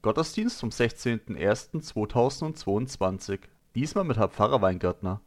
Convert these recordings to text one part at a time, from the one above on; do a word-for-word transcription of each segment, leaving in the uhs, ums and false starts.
Gottesdienst vom sechzehnten ersten zweitausendzweiundzwanzig. Diesmal mit Herrn Pfarrer Weingärtner.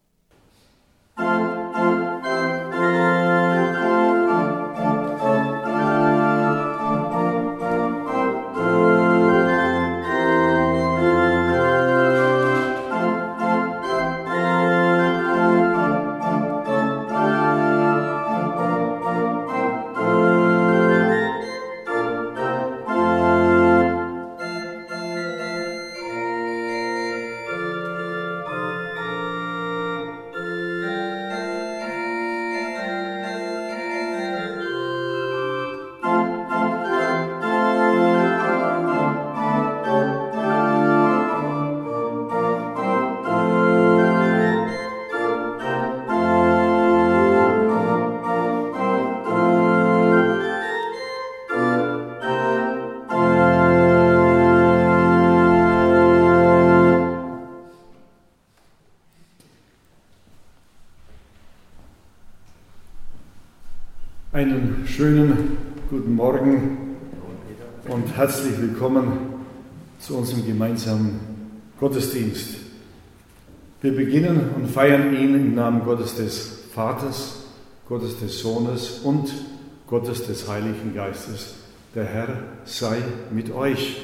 Einen schönen guten Morgen und herzlich willkommen zu unserem gemeinsamen Gottesdienst. Wir beginnen und feiern ihn im Namen Gottes des Vaters, Gottes des Sohnes und Gottes des Heiligen Geistes. Der Herr sei mit euch.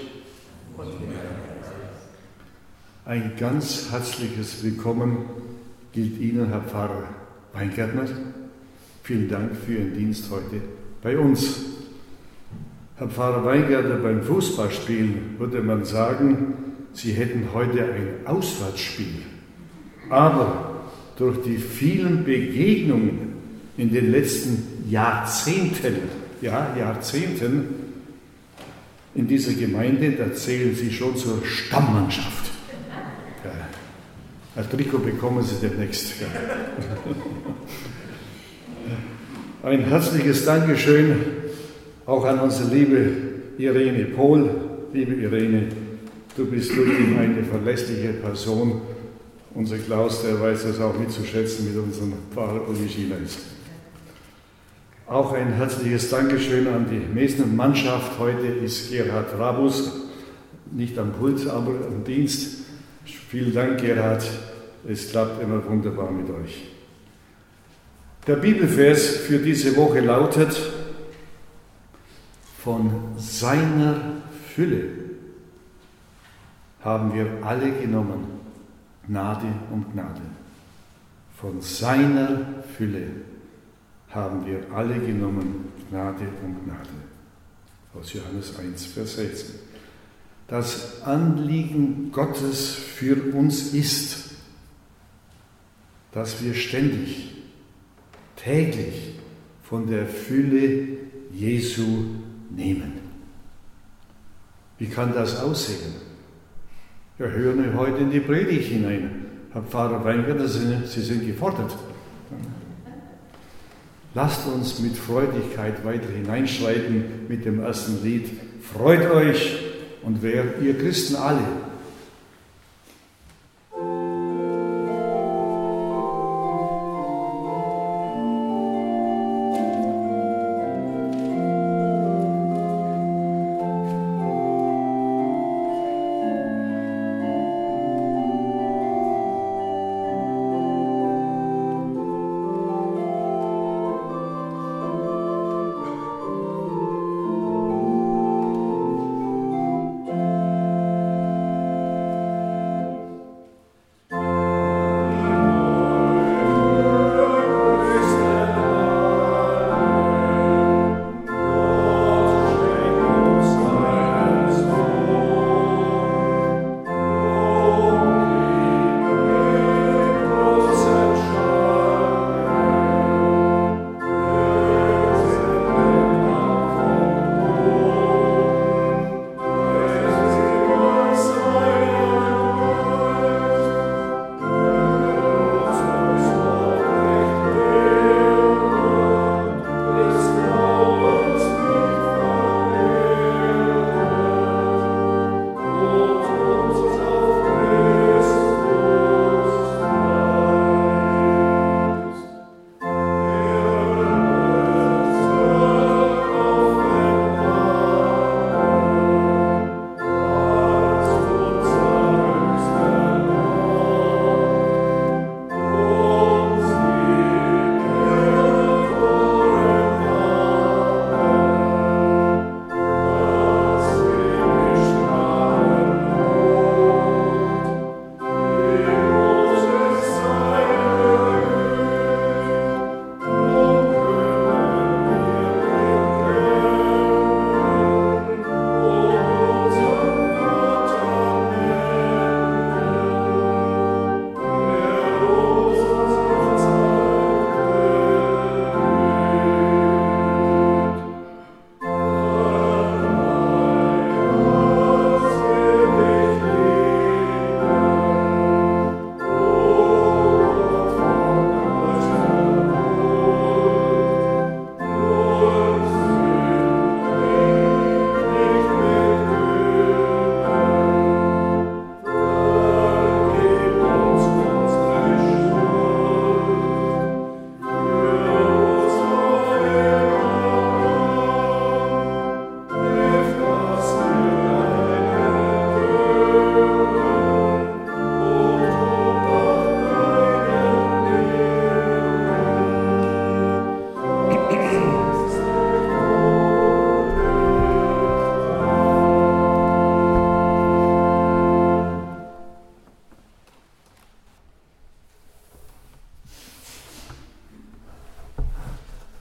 Ein ganz herzliches Willkommen gilt Ihnen, Herr Pfarrer Weingärtner. Vielen Dank für Ihren Dienst heute bei uns. Herr Pfarrer Weingärtner, beim Fußballspielen würde man sagen, Sie hätten heute ein Auswärtsspiel. Aber durch die vielen Begegnungen in den letzten Jahrzehnten, ja, Jahrzehnten in dieser Gemeinde, da zählen Sie schon zur Stammmannschaft. Ja, ein Trikot bekommen Sie demnächst. Ja. Ein herzliches Dankeschön auch an unsere liebe Irene Pohl. Liebe Irene, du bist wirklich eine verlässliche Person. Unser Klaus, der weiß das auch mitzuschätzen mit unserem Pfarrer Uli Schielenz. Auch ein herzliches Dankeschön an die Mesner-Mannschaft. Heute ist Gerhard Rabus, nicht am Pult, aber am Dienst. Vielen Dank, Gerhard. Es klappt immer wunderbar mit euch. Der Bibelvers für diese Woche lautet: Von seiner Fülle haben wir alle genommen, Gnade und Gnade. Von seiner Fülle haben wir alle genommen, Gnade und Gnade. Aus Johannes eins, Vers sechzehn. Das Anliegen Gottes für uns ist, dass wir ständig, täglich von der Fülle Jesu nehmen. Wie kann das aussehen? Ja, hören wir heute in die Predigt hinein. Herr Pfarrer Weingärtner, Sie sind gefordert. Lasst uns mit Freudigkeit weiter hineinschreiten mit dem ersten Lied. Freut euch und wer, ihr Christen alle.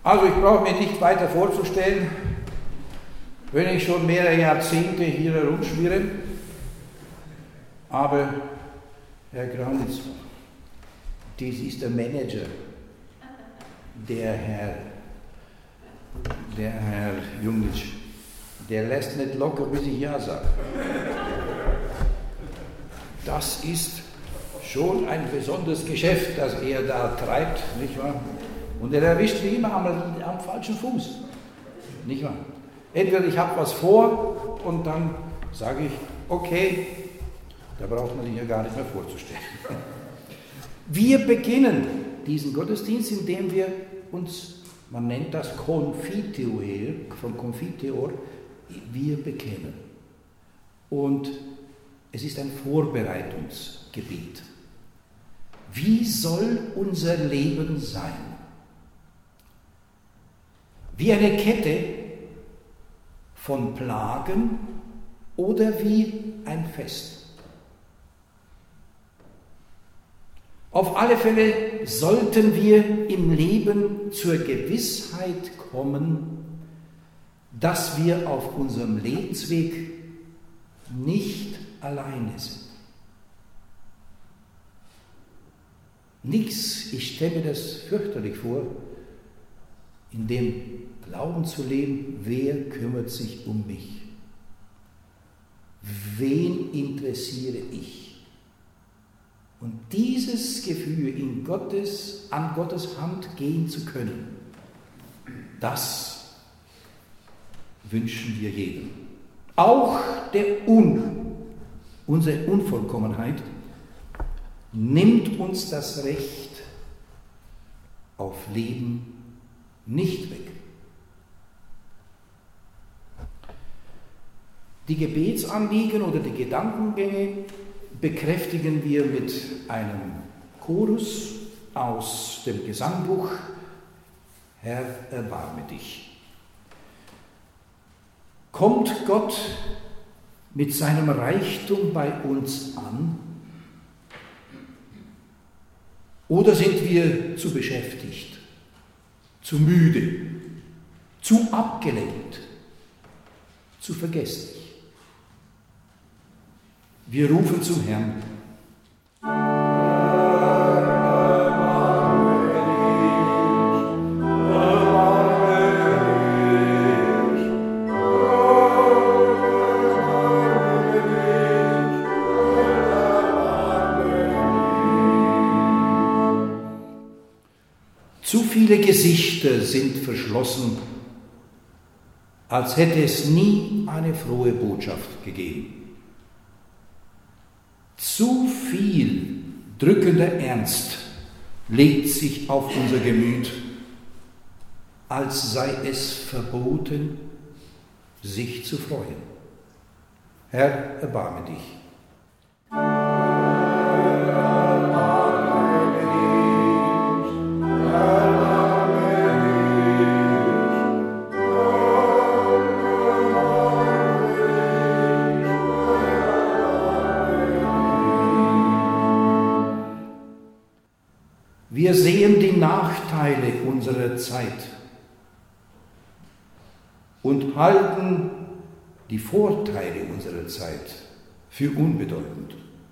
Also ich brauche mir nicht weiter vorzustellen, wenn ich schon mehrere Jahrzehnte hier herumschwirre, aber Herr Granitz, das ist der Manager, der Herr, der Herr Jungnitsch, der lässt nicht locker, bis ich Ja sage. Das ist schon ein besonderes Geschäft, das er da treibt, nicht wahr? Und er erwischt mich immer am, am falschen Fuß, nicht wahr? Entweder ich habe was vor und dann sage ich, okay, da braucht man sich ja gar nicht mehr vorzustellen. Wir beginnen diesen Gottesdienst, indem wir uns, man nennt das Confiteor, von Confiteor, wir bekennen. Und es ist ein Vorbereitungsgebet. Wie soll unser Leben sein? Wie eine Kette von Plagen oder wie ein Fest? Auf alle Fälle sollten wir im Leben zur Gewissheit kommen, dass wir auf unserem Lebensweg nicht alleine sind. Nichts, ich stelle mir das fürchterlich vor, in dem Glauben zu leben, wer kümmert sich um mich? Wen interessiere ich? Und dieses Gefühl, in Gottes, an Gottes Hand gehen zu können, das wünschen wir jedem. Auch der Un, unsere Unvollkommenheit nimmt uns das Recht auf Leben nicht weg. Die Gebetsanliegen oder die Gedankengänge bekräftigen wir mit einem Chorus aus dem Gesangbuch Herr, erbarme dich. Kommt Gott mit seinem Reichtum bei uns an? Oder sind wir zu beschäftigt, zu müde, zu abgelenkt, zu vergesslich? Wir rufen zum Herrn. Zu viele Gesichter sind verschlossen, als hätte es nie eine frohe Botschaft gegeben. Zu viel drückender Ernst legt sich auf unser Gemüt, als sei es verboten, sich zu freuen. Herr, erbarme dich. Wir sehen die Nachteile unserer Zeit und halten die Vorteile unserer Zeit für unbedeutend.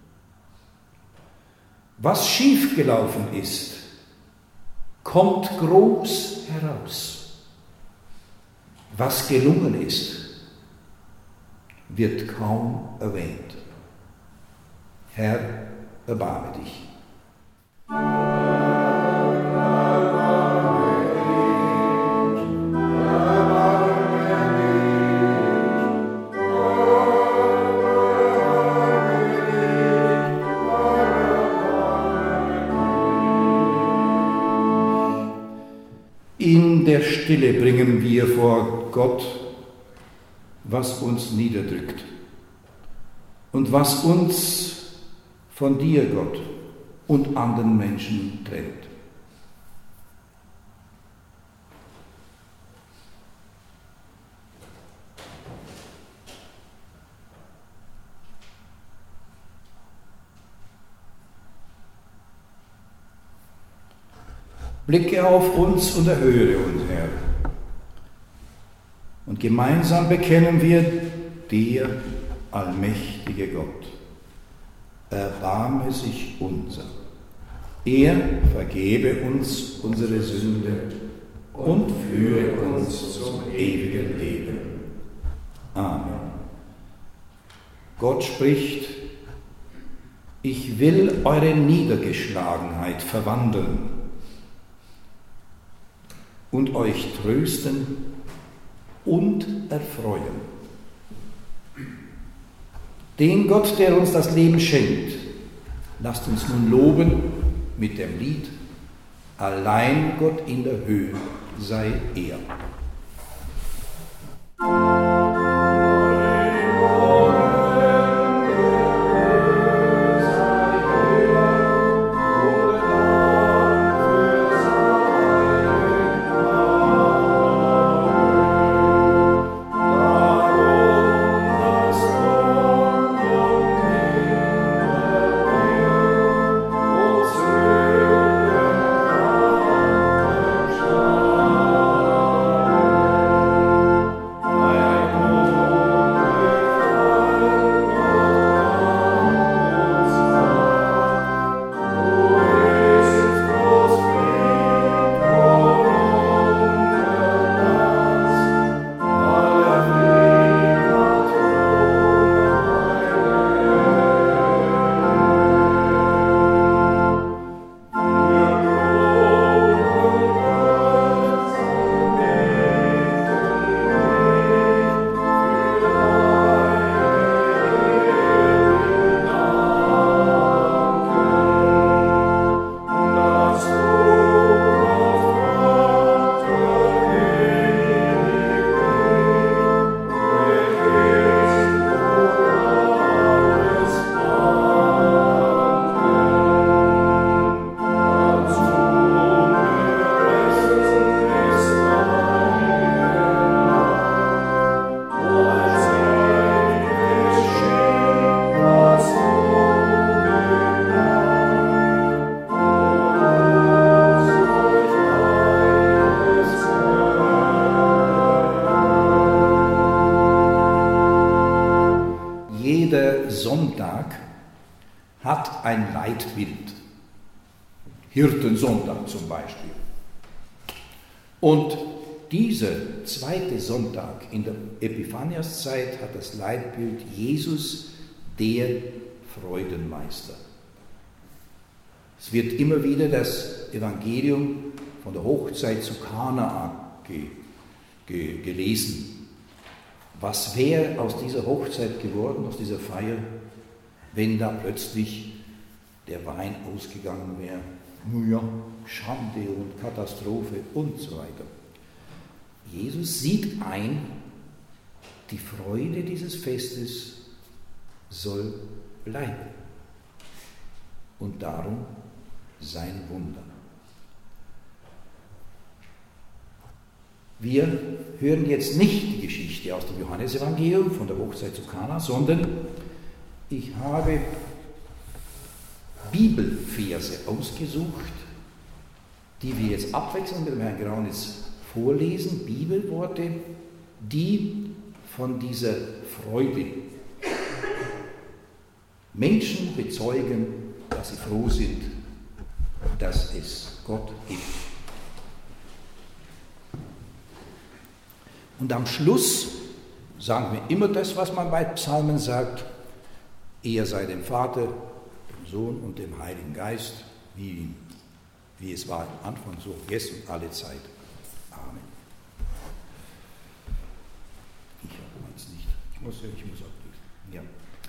Was schiefgelaufen ist, kommt groß heraus. Was gelungen ist, wird kaum erwähnt. Herr, erbarme dich. In der Stille bringen wir vor Gott, was uns niederdrückt und was uns von dir, Gott, und anderen Menschen trennt. Blicke auf uns und erhöre uns, Herr. Und gemeinsam bekennen wir dir, allmächtige Gott, erbarme sich unser. Er vergebe uns unsere Sünde und führe uns zum ewigen Leben. Amen. Gott spricht: Ich will eure Niedergeschlagenheit verwandeln und euch trösten und erfreuen. Den Gott, der uns das Leben schenkt, lasst uns nun loben mit dem Lied: Allein Gott in der Höhe sei er. Ein Leitbild. Hirtensonntag zum Beispiel. Und dieser zweite Sonntag in der Epiphaniaszeit hat das Leitbild Jesus, der Freudenmeister. Es wird immer wieder das Evangelium von der Hochzeit zu Kana ge, ge, gelesen. Was wäre aus dieser Hochzeit geworden, aus dieser Feier, wenn da plötzlich der Wein ausgegangen wäre? Nun ja, Schande und Katastrophe und so weiter. Jesus sieht ein, die Freude dieses Festes soll bleiben. Und darum sein Wunder. Wir hören jetzt nicht die Geschichte aus dem Johannesevangelium von der Hochzeit zu Kana, sondern ich habe Bibelverse ausgesucht, die wir jetzt abwechselnd mit dem Herrn Graunitz vorlesen, Bibelworte, die von dieser Freude Menschen bezeugen, dass sie froh sind, dass es Gott gibt. Und am Schluss sagen wir immer das, was man bei Psalmen sagt: Er sei dem Vater, dem Sohn und dem Heiligen Geist, wie, wie es war am Anfang, so jetzt und alle Zeit. Amen. Ich habe meins nicht. Ich muss, ich muss ablesen. Ja.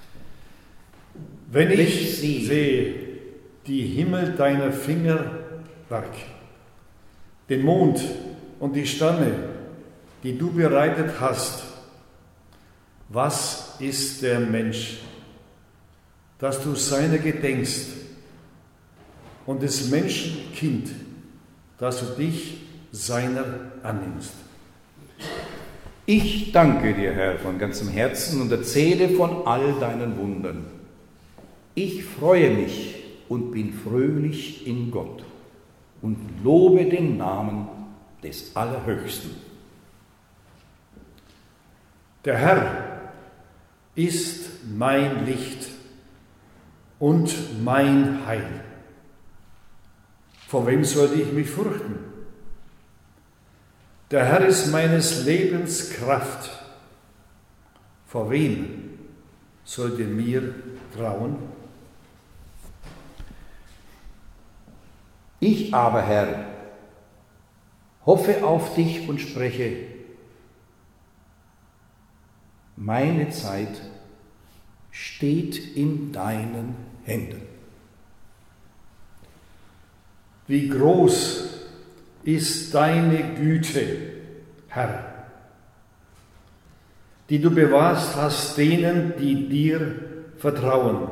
Wenn ich sehe die Himmel deiner Fingerwerk, den Mond und die Sterne, die du bereitet hast, was ist der Mensch, dass du seiner gedenkst, und des Menschen Kind, dass du dich seiner annimmst? Ich danke dir, Herr, von ganzem Herzen und erzähle von all deinen Wundern. Ich freue mich und bin fröhlich in Gott. und lobe den Namen des Allerhöchsten. Der Herr ist mein Licht und mein Heil. Vor wem sollte ich mich fürchten? Der Herr ist meines Lebens Kraft. Vor wem sollte mir grauen? Ich aber, Herr, hoffe auf dich und spreche: Meine Zeit steht in deinen Händen. Wie groß ist deine Güte, Herr, die du bewahrst hast denen, die dir vertrauen.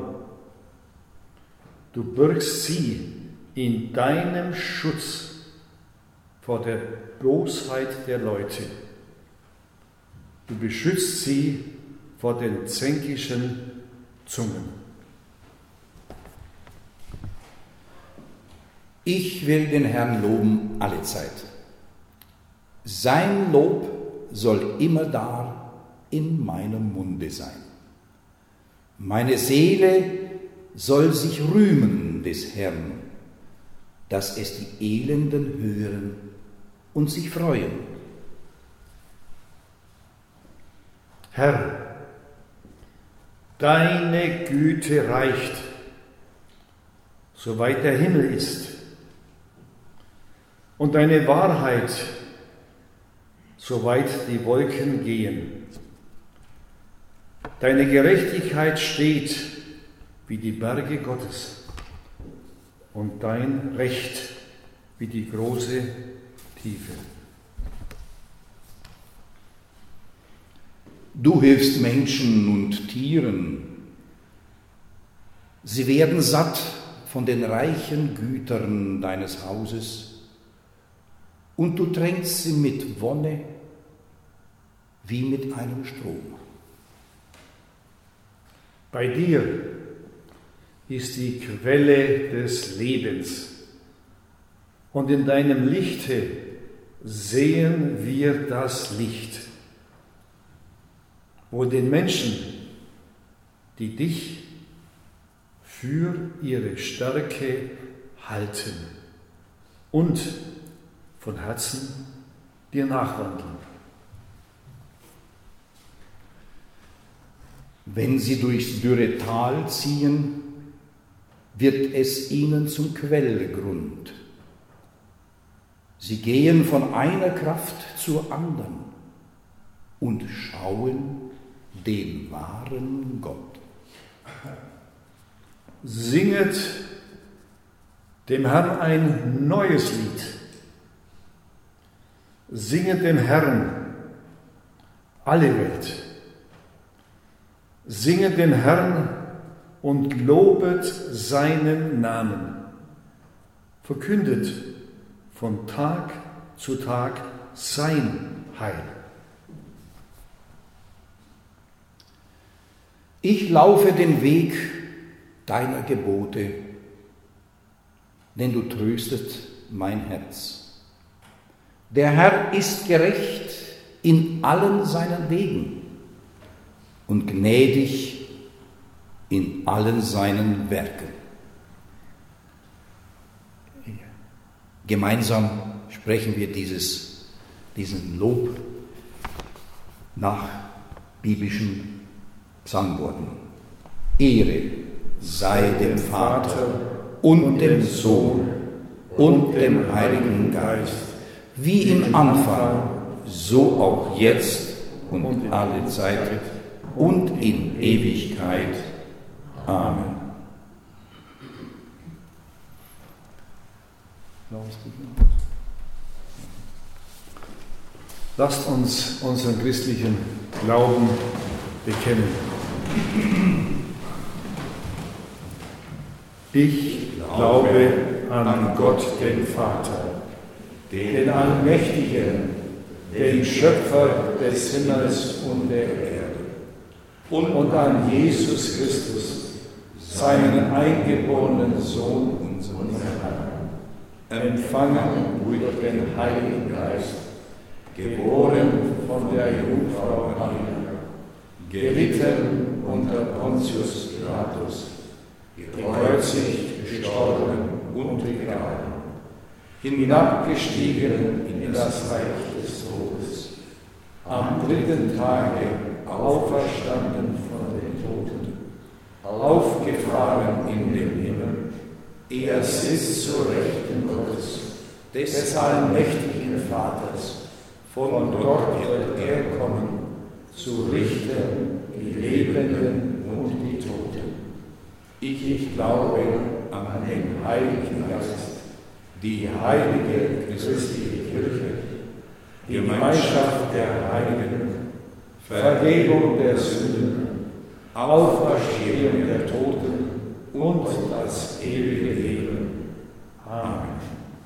Du birgst sie in deinem Schutz vor der Bosheit der Leute. Du beschützt sie vor den zänkischen Zungen. Ich will den Herrn loben allezeit. Sein Lob soll immerdar in meinem Munde sein. Meine Seele soll sich rühmen des Herrn, dass es die Elenden hören und sich freuen. Herr, deine Güte reicht, soweit der Himmel ist, und deine Wahrheit, soweit die Wolken gehen. Deine Gerechtigkeit steht wie die Berge Gottes und dein Recht wie die große Tiefe. Du hilfst Menschen und Tieren. Sie werden satt von den reichen Gütern deines Hauses, und du tränkst sie mit Wonne wie mit einem Strom. Bei dir ist die Quelle des Lebens, und in deinem Lichte sehen wir das Licht. Wohl den Menschen, die dich für ihre Stärke halten und von Herzen dir nachwandeln. Wenn sie durchs dürre Tal ziehen, wird es ihnen zum Quellgrund. Sie gehen von einer Kraft zur anderen und schauen den wahren Gott. Singet dem Herrn ein neues Lied. Singet dem Herrn, alle Welt. Singet dem Herrn und lobet seinen Namen. Verkündet von Tag zu Tag sein Heil. Ich laufe den Weg deiner Gebote, denn du tröstet mein Herz. Der Herr ist gerecht in allen seinen Wegen und gnädig in allen seinen Werken. Gemeinsam sprechen wir dieses, diesen Lob nach biblischen Psalmworten. Ehre sei dem Vater und dem Sohn und dem Heiligen Geist, wie im Anfang, so auch jetzt und alle Zeit und in Ewigkeit. Amen. Lasst uns unseren christlichen Glauben bekennen. Ich glaube an Gott, den Vater, den Allmächtigen, den Schöpfer des Himmels und der Erde, und an Jesus Christus, seinen eingeborenen Sohn, unseren Herrn, empfangen durch den Heiligen Geist, geboren von der Jungfrau Maria, gelitten unter Pontius Pilatus, gekreuzigt, gestorben und begraben, hinabgestiegen in das Reich des Todes, am dritten Tage auferstanden von den Toten, aufgefahren in den Himmel. Er sitzt zur Rechten Gottes, des allmächtigen Vaters. Von dort wird er kommen, zu richten die Lebenden und die Toten. Ich glaube an den Heiligen Geist, die heilige christliche Kirche, die Gemeinschaft der Heiligen, Vergebung der Sünden, Auferstehung der Toten und das ewige Leben. Amen.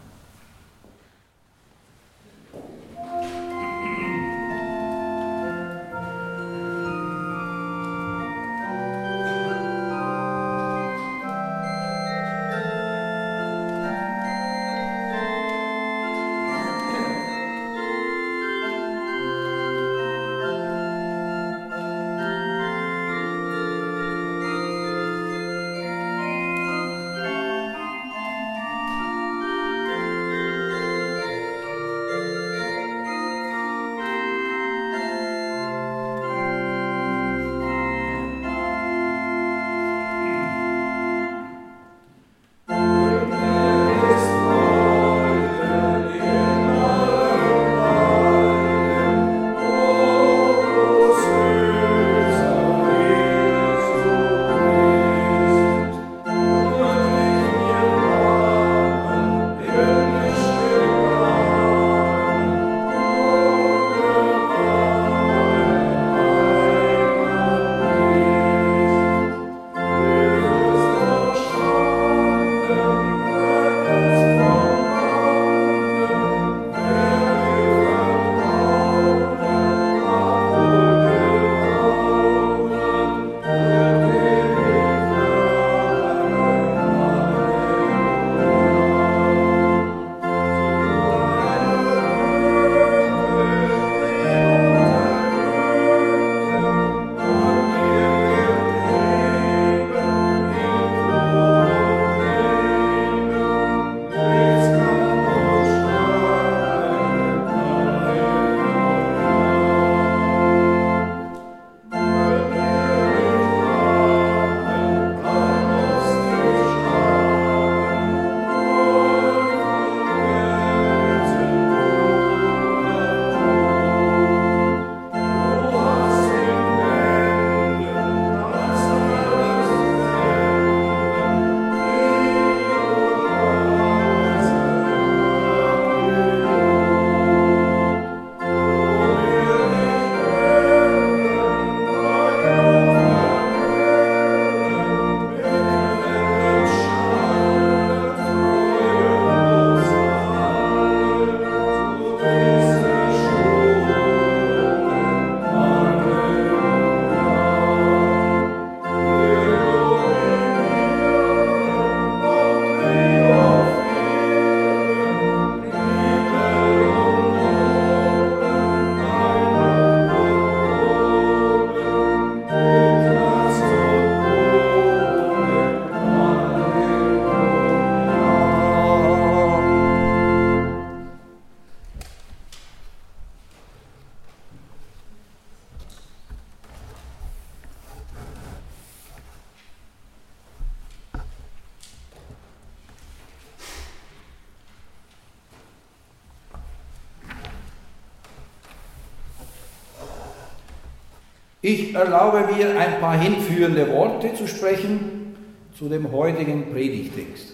Ich erlaube mir, ein paar hinführende Worte zu sprechen zu dem heutigen Predigtext.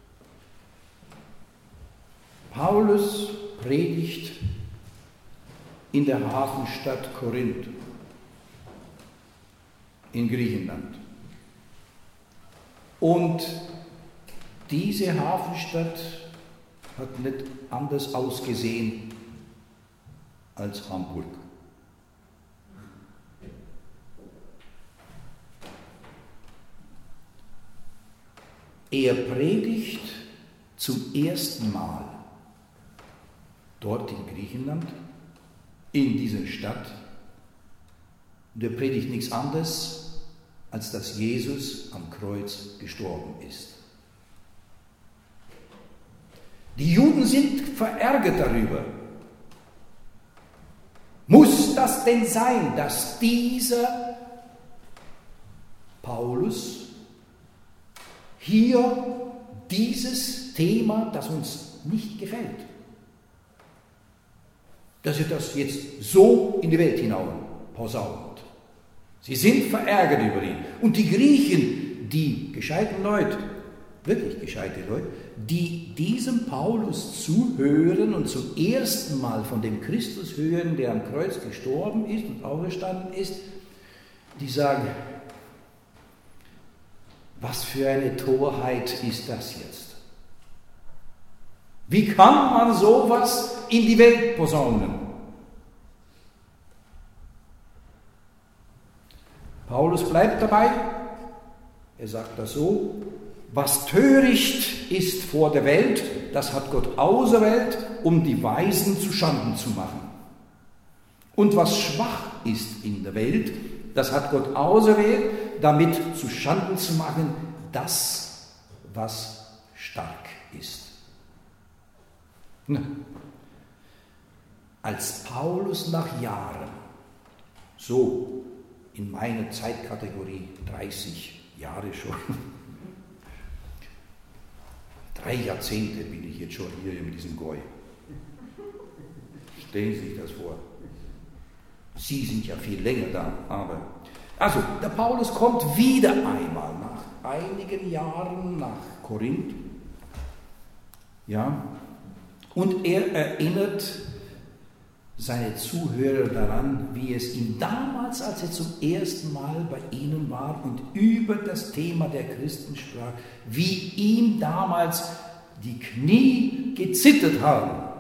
Paulus predigt in der Hafenstadt Korinth in Griechenland. Und diese Hafenstadt hat nicht anders ausgesehen als Hamburg. Er predigt zum ersten Mal dort in Griechenland, in dieser Stadt. Und er predigt nichts anderes, als dass Jesus am Kreuz gestorben ist. Die Juden sind verärgert darüber. Muss das denn sein, dass dieser Paulus hier dieses Thema, das uns nicht gefällt, dass er das jetzt so in die Welt hinaus posaunt? Sie sind verärgert über ihn. Und die Griechen, die gescheiten Leute, wirklich gescheite Leute, die diesem Paulus zuhören und zum ersten Mal von dem Christus hören, der am Kreuz gestorben ist und auferstanden ist, die sagen, was für eine Torheit ist das jetzt? Wie kann man sowas in die Welt posaunen? Paulus bleibt dabei, er sagt das so, was töricht ist vor der Welt, das hat Gott auserwählt, um die Weisen zu Schanden zu machen. Und was schwach ist in der Welt, das hat Gott auserwählt, damit zu Schanden zu machen, das, was stark ist. Na, als Paulus nach Jahren, so in meiner Zeitkategorie dreißig Jahre schon, drei Jahrzehnte bin ich jetzt schon hier mit diesem Goi. Stellen Sie sich das vor. Sie sind ja viel länger da, aber... Also, der Paulus kommt wieder einmal nach einigen Jahren nach Korinth. Ja, und er erinnert seine Zuhörer daran, wie es ihm damals, als er zum ersten Mal bei ihnen war und über das Thema der Christen sprach, wie ihm damals die Knie gezittert haben.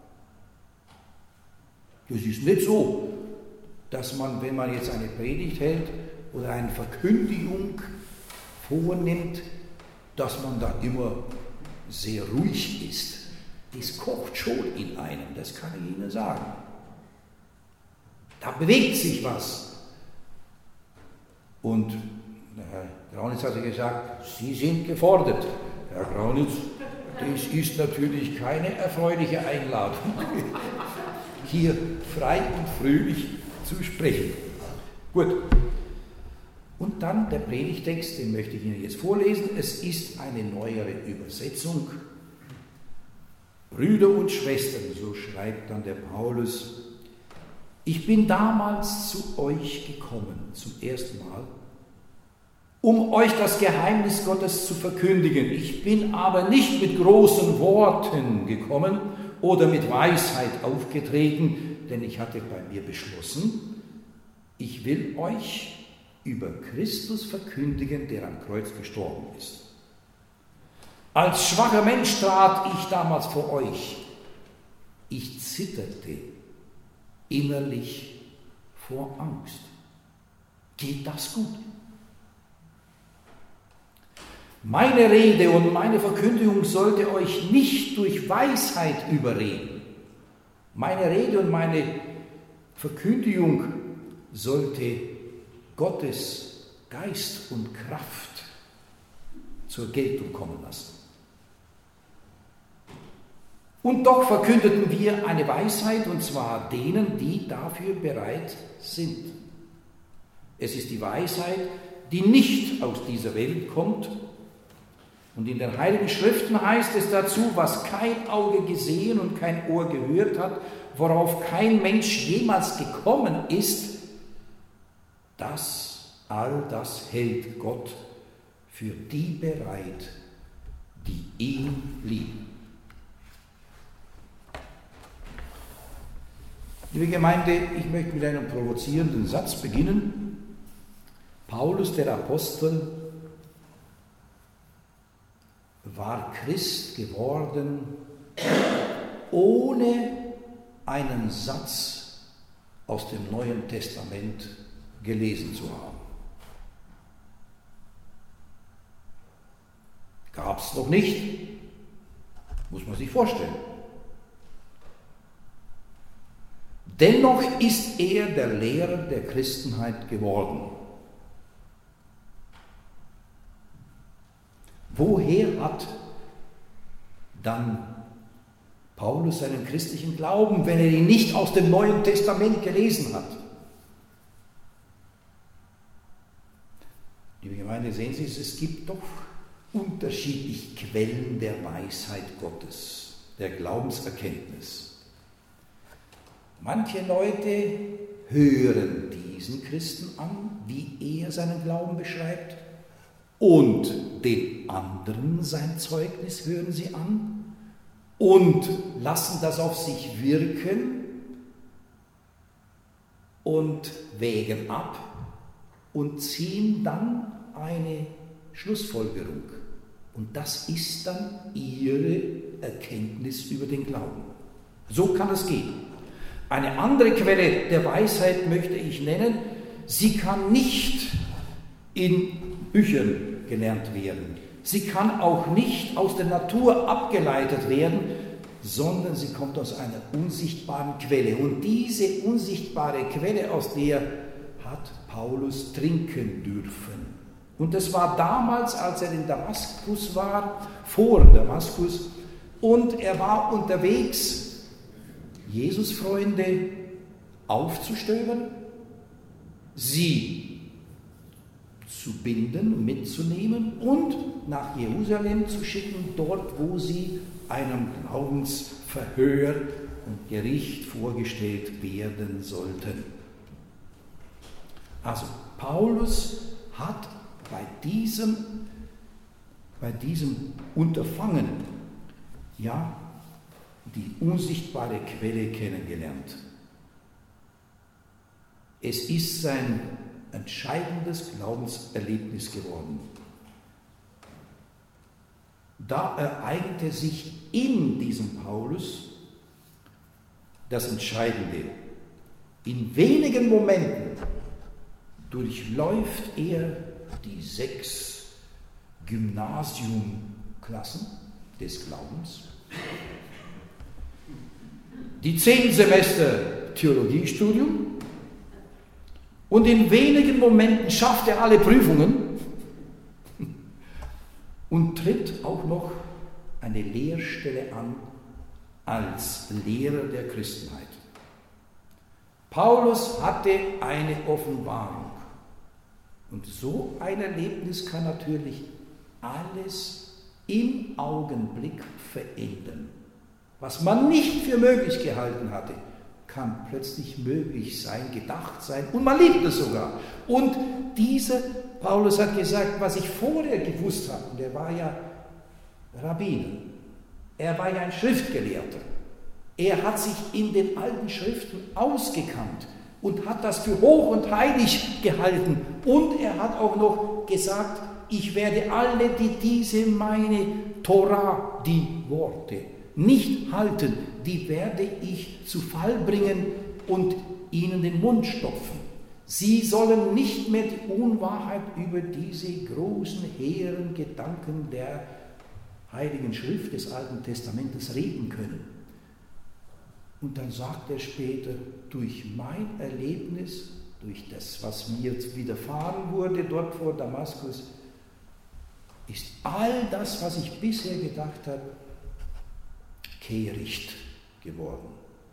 Das ist nicht so, dass man, wenn man jetzt eine Predigt hält oder eine Verkündigung vornimmt, dass man da immer sehr ruhig ist. Das kocht schon in einem, das kann ich Ihnen sagen. Da bewegt sich was. Und Herr Graunitz hatte gesagt, Sie sind gefordert. Herr Graunitz, das ist natürlich keine erfreuliche Einladung, hier frei und fröhlich zu sprechen. Gut. Und dann der Predigtext, den möchte ich Ihnen jetzt vorlesen. Es ist eine neuere Übersetzung. Brüder und Schwestern, so schreibt dann der Paulus, ich bin damals zu euch gekommen, zum ersten Mal, um euch das Geheimnis Gottes zu verkündigen. Ich bin aber nicht mit großen Worten gekommen oder mit Weisheit aufgetreten, denn ich hatte bei mir beschlossen, ich will euch über Christus verkündigen, der am Kreuz gestorben ist. Als schwacher Mensch trat ich damals vor euch. Ich zitterte innerlich vor Angst. Geht das gut? Meine Rede und meine Verkündigung sollte euch nicht durch Weisheit überreden. Meine Rede und meine Verkündigung sollte Gottes Geist und Kraft zur Geltung kommen lassen. Und doch verkündeten wir eine Weisheit, und zwar denen, die dafür bereit sind. Es ist die Weisheit, die nicht aus dieser Welt kommt. Und in den Heiligen Schriften heißt es dazu, was kein Auge gesehen und kein Ohr gehört hat, worauf kein Mensch jemals gekommen ist, das, all das hält Gott für die bereit, die ihn lieben. Liebe Gemeinde, ich möchte mit einem provozierenden Satz beginnen. Paulus, der Apostel, war Christ geworden, ohne einen Satz aus dem Neuen Testament gelesen zu haben. Gab es noch nicht. Muss man sich vorstellen. Dennoch ist er der Lehrer der Christenheit geworden. Woher hat dann Paulus seinen christlichen Glauben, wenn er ihn nicht aus dem Neuen Testament gelesen hat? Liebe Gemeinde, sehen Sie es, es gibt doch unterschiedliche Quellen der Weisheit Gottes, der Glaubenserkenntnis. Manche Leute hören diesen Christen an, wie er seinen Glauben beschreibt, und den anderen sein Zeugnis hören sie an und lassen das auf sich wirken und wägen ab und ziehen dann eine Schlussfolgerung. Und das ist dann ihre Erkenntnis über den Glauben. So kann es gehen. Eine andere Quelle der Weisheit möchte ich nennen, sie kann nicht in Büchern gelernt werden. Sie kann auch nicht aus der Natur abgeleitet werden, sondern sie kommt aus einer unsichtbaren Quelle. Und diese unsichtbare Quelle, aus der hat Paulus trinken dürfen. Und das war damals, als er in Damaskus war, vor Damaskus, und er war unterwegs, Jesusfreunde aufzustöbern, sie zu binden, mitzunehmen und nach Jerusalem zu schicken, dort, wo sie einem Glaubensverhör und Gericht vorgestellt werden sollten. Also Paulus hat bei diesem, bei diesem Unterfangen ja die unsichtbare Quelle kennengelernt. Es ist sein entscheidendes Glaubenserlebnis geworden. Da ereignete sich in diesem Paulus das Entscheidende. In wenigen Momenten durchläuft er die sechs Gymnasiumklassen des Glaubens, die zehn Semester Theologiestudium, und in wenigen Momenten schafft er alle Prüfungen und tritt auch noch eine Lehrstelle an als Lehrer der Christenheit. Paulus hatte eine Offenbarung. Und so ein Erlebnis kann natürlich alles im Augenblick verändern. Was man nicht für möglich gehalten hatte, kann plötzlich möglich sein, gedacht sein, und man liebt es sogar. Und dieser Paulus hat gesagt, was ich vorher gewusst habe, und er war ja Rabbiner, er war ja ein Schriftgelehrter, er hat sich in den alten Schriften ausgekannt und hat das für hoch und heilig gehalten, und er hat auch noch gesagt, ich werde alle, die diese meine Torah, die Worte, nicht halten, die werde ich zu Fall bringen und ihnen den Mund stopfen. Sie sollen nicht mehr die Unwahrheit über diese großen, hehren Gedanken der Heiligen Schrift des Alten Testamentes reden können. Und dann sagt er später, durch mein Erlebnis, durch das, was mir widerfahren wurde dort vor Damaskus, ist all das, was ich bisher gedacht habe, kehricht geworden.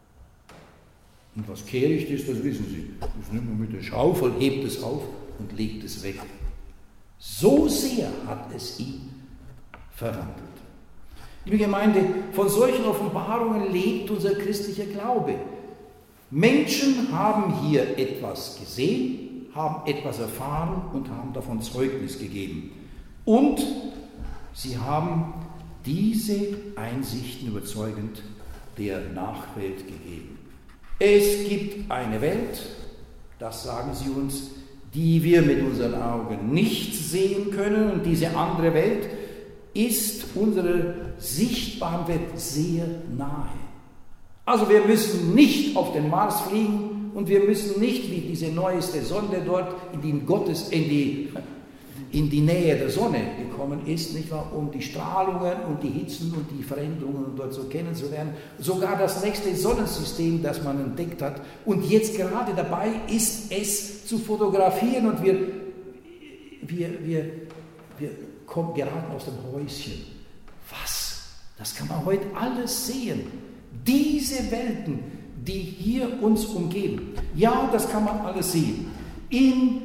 Und was kehricht ist, das wissen Sie. Das nimmt man mit der Schaufel, hebt es auf und legt es weg. So sehr hat es ihn verwandelt. Liebe Gemeinde, von solchen Offenbarungen lebt unser christlicher Glaube. Menschen haben hier etwas gesehen, haben etwas erfahren und haben davon Zeugnis gegeben. Und sie haben diese Einsichten überzeugend der Nachwelt gegeben. Es gibt eine Welt, das sagen sie uns, die wir mit unseren Augen nicht sehen können, und diese andere Welt ist unserer sichtbaren Welt sehr nahe. Also wir müssen nicht auf den Mars fliegen und wir müssen nicht wie diese neueste Sonde dort in die, Gottes, in die in die Nähe der Sonne gekommen ist, nicht wahr, um die Strahlungen und die Hitzen und die Veränderungen dort so kennenzulernen. Sogar das nächste Sonnensystem, das man entdeckt hat und jetzt gerade dabei ist, es zu fotografieren, und wir, wir, wir, wir kommen, geraten aus dem Häuschen. Was? Das kann man heute alles sehen. Diese Welten, die hier uns umgeben. Ja, das kann man alles sehen. In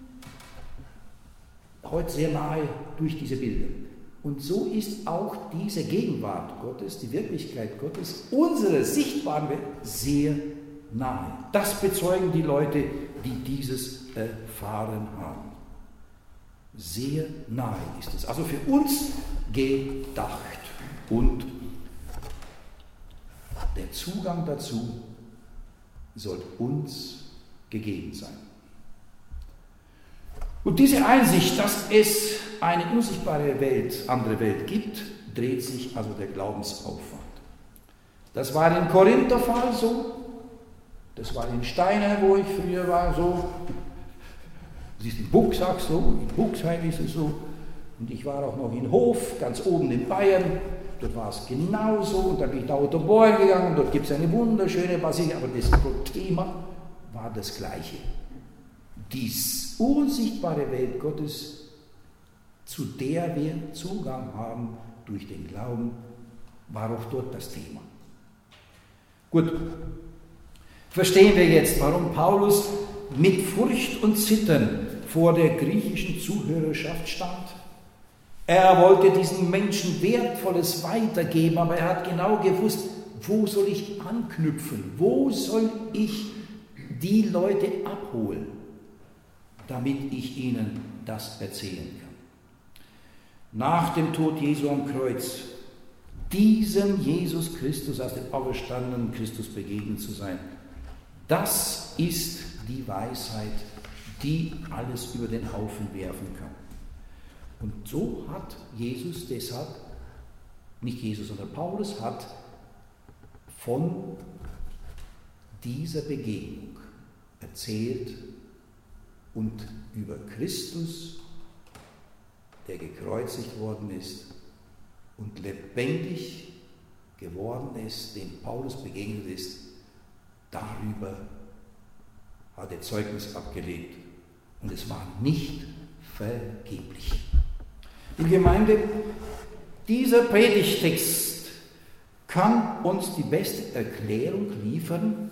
heute sehr nahe durch diese Bilder. Und so ist auch diese Gegenwart Gottes, die Wirklichkeit Gottes, unsere sichtbare Welt sehr nahe. Das bezeugen die Leute, die dieses erfahren haben. Sehr nahe ist es. Also für uns gedacht. Und der Zugang dazu soll uns gegeben sein. Und diese Einsicht, dass es eine unsichtbare Welt, andere Welt gibt, dreht sich also der Glaubensaufwand. Das war in Korinther-Fall so, das war in Steiner, wo ich früher war, so. Das ist in Buxach so, in Buxheim ist es so. Und ich war auch noch in Hof, ganz oben in Bayern, dort war es genauso. Und dann bin ich nach Ottoboren gegangen, dort gibt es eine wunderschöne Basilika, aber das Thema war das gleiche. Die unsichtbare Welt Gottes, zu der wir Zugang haben durch den Glauben, war auch dort das Thema. Gut, verstehen wir jetzt, warum Paulus mit Furcht und Zittern vor der griechischen Zuhörerschaft stand. Er wollte diesen Menschen Wertvolles weitergeben, aber er hat genau gewusst, wo soll ich anknüpfen, wo soll ich die Leute abholen, damit ich ihnen das erzählen kann. Nach dem Tod Jesu am Kreuz, diesem Jesus Christus, als dem auferstandenen Christus begegnet zu sein, das ist die Weisheit, die alles über den Haufen werfen kann. Und so hat Jesus deshalb, nicht Jesus, sondern Paulus hat von dieser Begegnung erzählt und über Christus, der gekreuzigt worden ist und lebendig geworden ist, dem Paulus begegnet ist, darüber hat er Zeugnis abgelegt. Und es war nicht vergeblich. Die Gemeinde, dieser Predigtext kann uns die beste Erklärung liefern,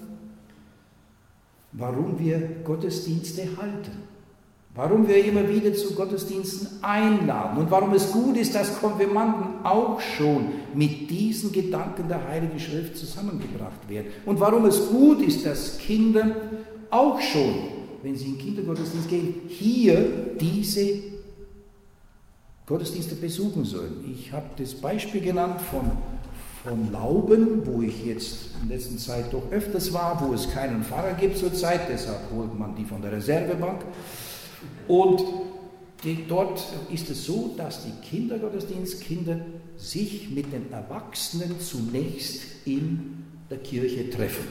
warum wir Gottesdienste halten, warum wir immer wieder zu Gottesdiensten einladen und warum es gut ist, dass Konfirmanden auch schon mit diesen Gedanken der Heiligen Schrift zusammengebracht werden und warum es gut ist, dass Kinder auch schon, wenn sie in den Kindergottesdienst gehen, hier diese Gottesdienste besuchen sollen. Ich habe das Beispiel genannt von, von Lauben, wo ich jetzt in letzter Zeit doch öfters war, wo es keinen Pfarrer gibt zurzeit, deshalb holt man die von der Reservebank. Und die, dort ist es so, dass die Kindergottesdienstkinder sich mit den Erwachsenen zunächst in der Kirche treffen.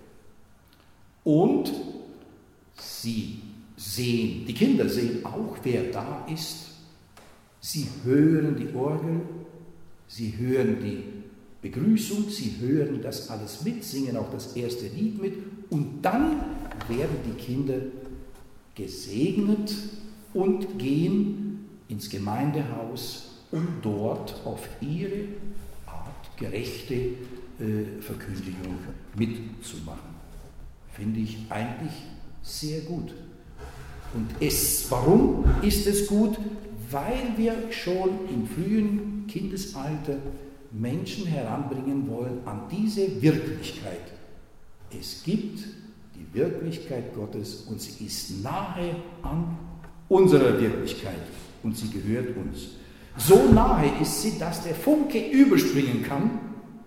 Und sie sehen, die Kinder sehen auch, wer da ist. Sie hören die Orgel, sie hören die Begrüßung, sie hören das alles mit, singen auch das erste Lied mit und dann werden die Kinder gesegnet und gehen ins Gemeindehaus, um dort auf ihre Art gerechte äh, Verkündigung mitzumachen. Finde ich eigentlich sehr gut. Und es, warum ist es gut? Weil wir schon im frühen Kindesalter Menschen heranbringen wollen an diese Wirklichkeit. Es gibt die Wirklichkeit Gottes und sie ist nahe an unserer Wirklichkeit und sie gehört uns. So nahe ist sie, dass der Funke überspringen kann.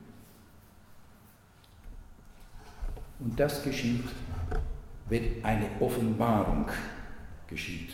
Und das geschieht, wenn eine Offenbarung geschieht.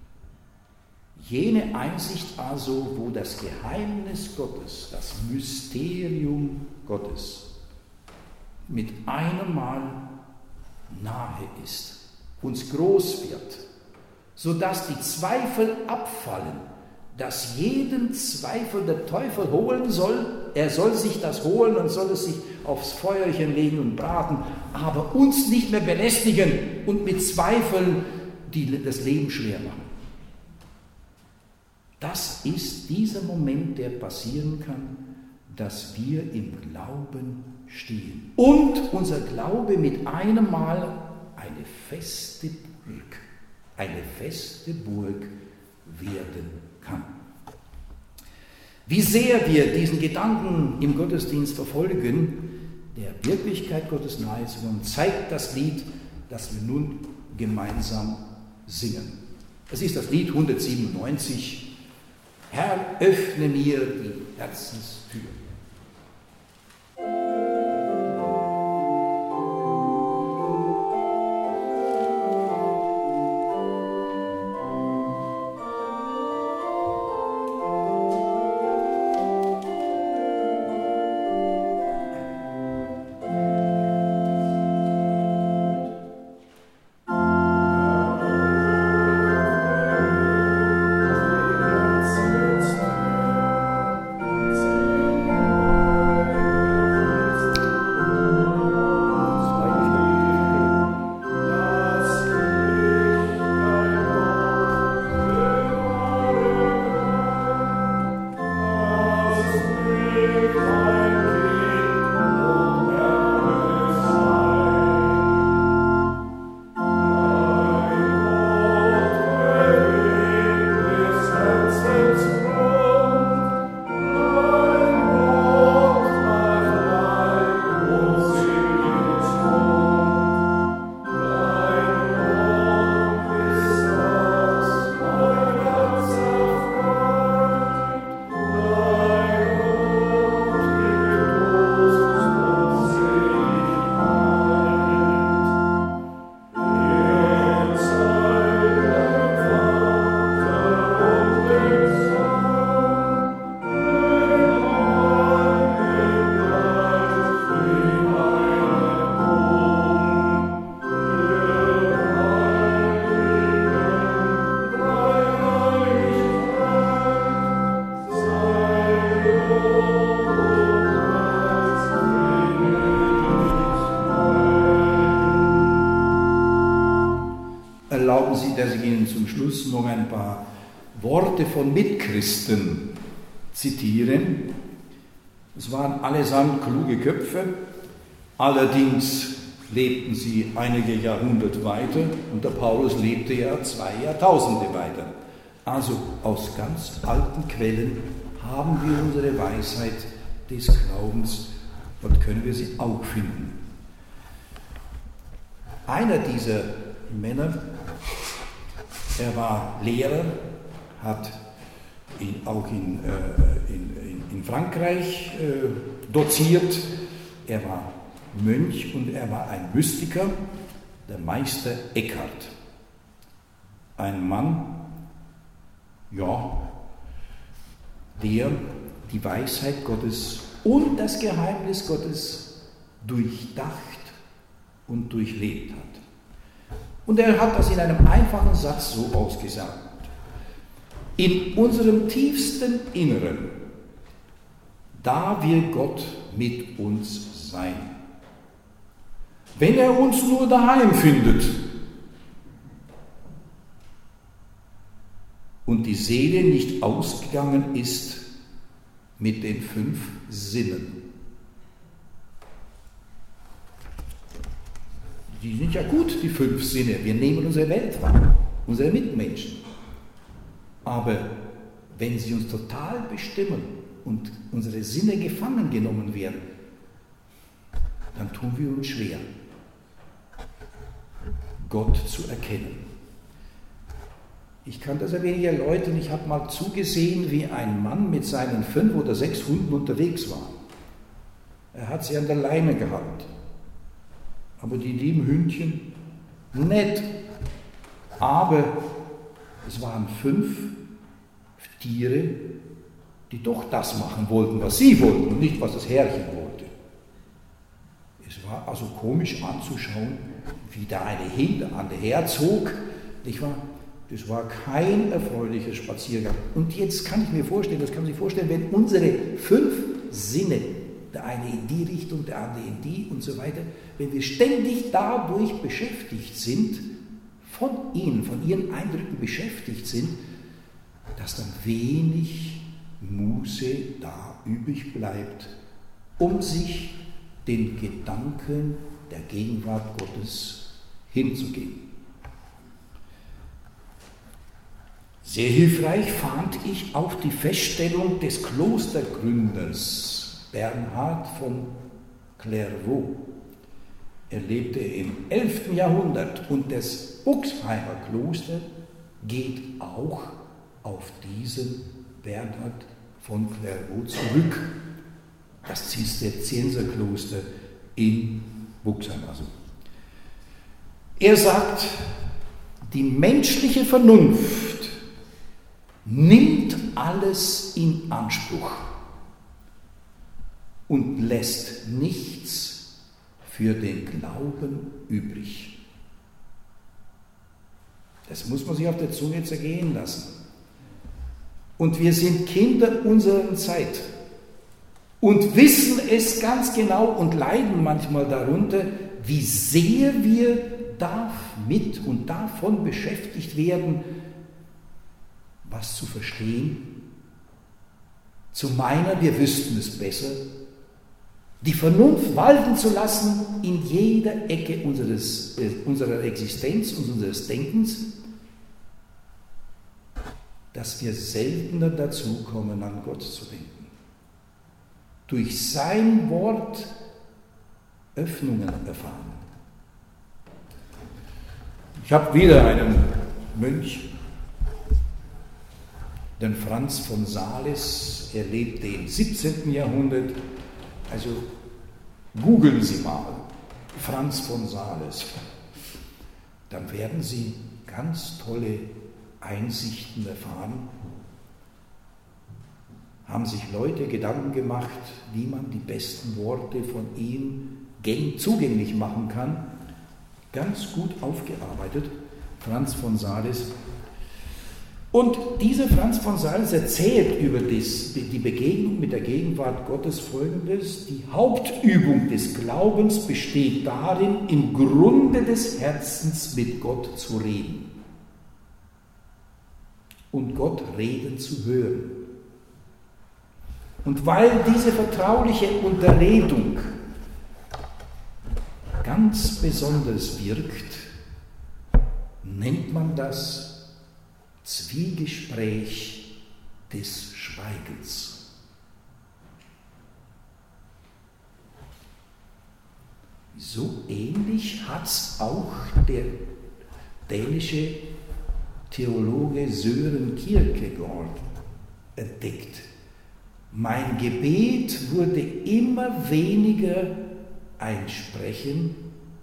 Jene Einsicht also, wo das Geheimnis Gottes, das Mysterium Gottes mit einem Mal nahe ist, uns groß wird sodass die Zweifel abfallen, dass jeden Zweifel der Teufel holen soll. Er soll sich das holen und soll es sich aufs Feuerchen legen und braten, aber uns nicht mehr belästigen und mit Zweifeln die das Leben schwer machen. Das ist dieser Moment, der passieren kann, dass wir im Glauben stehen und unser Glaube mit einem Mal eine feste Burg, eine feste Burg werden kann. Wie sehr wir diesen Gedanken im Gottesdienst verfolgen, der Wirklichkeit Gottes nahe zu kommen, zeigt das Lied, das wir nun gemeinsam singen. Es ist das Lied hundertsiebenundneunzig. Herr, öffne mir die Herzenstür. Erlauben Sie, dass ich Ihnen zum Schluss noch ein paar Worte von Mitchristen zitiere. Es waren allesamt kluge Köpfe, allerdings lebten sie einige Jahrhunderte weiter und der Paulus lebte ja zwei Jahrtausende weiter. Also aus ganz alten Quellen haben wir unsere Weisheit des Glaubens und können wir sie auch finden. Einer dieser Männer, er war Lehrer, hat in, auch in, äh, in, in Frankreich äh, doziert, er war Mönch und er war ein Mystiker, der Meister Eckhart. Ein Mann, ja, der die Weisheit Gottes und das Geheimnis Gottes durchdacht und durchlebt hat. Und er hat das in einem einfachen Satz so ausgesagt. In unserem tiefsten Inneren, da will Gott mit uns sein. Wenn er uns nur daheim findet und die Seele nicht ausgegangen ist mit den fünf Sinnen. Die sind ja gut, die fünf Sinne. Wir nehmen unsere Welt wahr, unsere Mitmenschen. Aber wenn sie uns total bestimmen und unsere Sinne gefangen genommen werden, dann tun wir uns schwer, Gott zu erkennen. Ich kann das erwähnen, ihr Leute, ich habe mal zugesehen, wie ein Mann mit seinen fünf oder sechs Hunden unterwegs war. Er hat sie an der Leine gehabt. Aber die lieben Hündchen, nett. Aber es waren fünf Tiere, die doch das machen wollten, was sie wollten und nicht, was das Herrchen wollte. Es war also komisch anzuschauen, wie da eine Hinde an der herzog, nicht wahr? das war kein erfreulicher Spaziergang. Und jetzt kann ich mir vorstellen, das kann man sich vorstellen, wenn unsere fünf Sinne, der eine in die Richtung, der andere in die und so weiter, wenn wir ständig dadurch beschäftigt sind, von ihnen, von ihren Eindrücken beschäftigt sind, dass dann wenig Muße da übrig bleibt, um sich den Gedanken der Gegenwart Gottes hinzugeben. Sehr hilfreich fand ich auch die Feststellung des Klostergründers Bernhard von Clairvaux. Er lebte im elften Jahrhundert und das Buxheimer Kloster geht auch auf diesen Bernhard von Clairvaux zurück. Das Zisterzienserkloster in Buxheim also. Er sagt, die menschliche Vernunft nimmt alles in Anspruch und lässt nichts für den Glauben übrig. Das muss man sich auf der Zunge zergehen lassen. Und wir sind Kinder unserer Zeit und wissen es ganz genau und leiden manchmal darunter, wie sehr wir damit und davon beschäftigt werden, was zu verstehen, zu meinen, wir wüssten es besser, die Vernunft walten zu lassen in jeder Ecke unseres, äh, unserer Existenz und unseres Denkens, dass wir seltener dazu kommen, an Gott zu denken. Durch sein Wort Öffnungen erfahren. Ich habe wieder einen Mönch, den Franz von Sales, er lebte im siebzehnten Jahrhundert, also googeln Sie mal, Franz von Sales, dann werden Sie ganz tolle Einsichten erfahren. Haben sich Leute Gedanken gemacht, wie man die besten Worte von ihm zugänglich machen kann, ganz gut aufgearbeitet, Franz von Sales. Und dieser Franz von Sales erzählt über das, die Begegnung mit der Gegenwart Gottes Folgendes: Die Hauptübung des Glaubens besteht darin, im Grunde des Herzens mit Gott zu reden und Gott reden zu hören. Und weil diese vertrauliche Unterredung ganz besonders wirkt, nennt man das Zwiegespräch des Schweigens. So ähnlich hat es auch der dänische Theologe Søren Kierkegaard entdeckt. Mein Gebet wurde immer weniger ein Sprechen,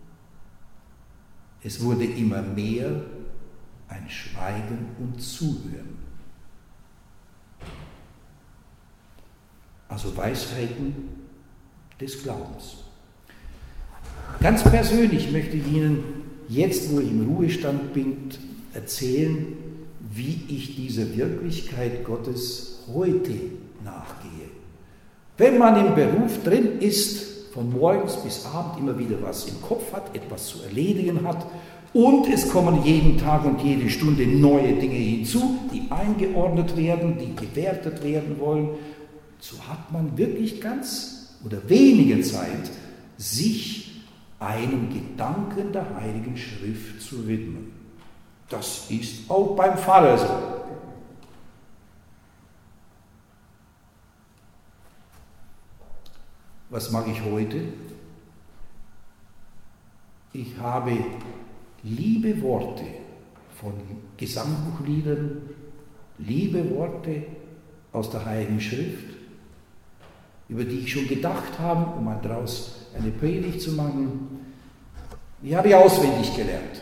es wurde immer mehr ein Schweigen und Zuhören. Also Weisheiten des Glaubens. Ganz persönlich möchte ich Ihnen jetzt, wo ich im Ruhestand bin, erzählen, wie ich dieser Wirklichkeit Gottes heute nachgehe. Wenn man im Beruf drin ist, von morgens bis abend immer wieder was im Kopf hat, etwas zu erledigen hat, und es kommen jeden Tag und jede Stunde neue Dinge hinzu, die eingeordnet werden, die gewertet werden wollen, so hat man wirklich ganz oder wenige Zeit, sich einem Gedanken der Heiligen Schrift zu widmen. Das ist auch beim Pfarrer so. Was mache ich heute? Ich habe liebe Worte von Gesangbuchliedern, liebe Worte aus der Heiligen Schrift, über die ich schon gedacht habe, um mal daraus eine Predigt zu machen. Die habe ich auswendig gelernt.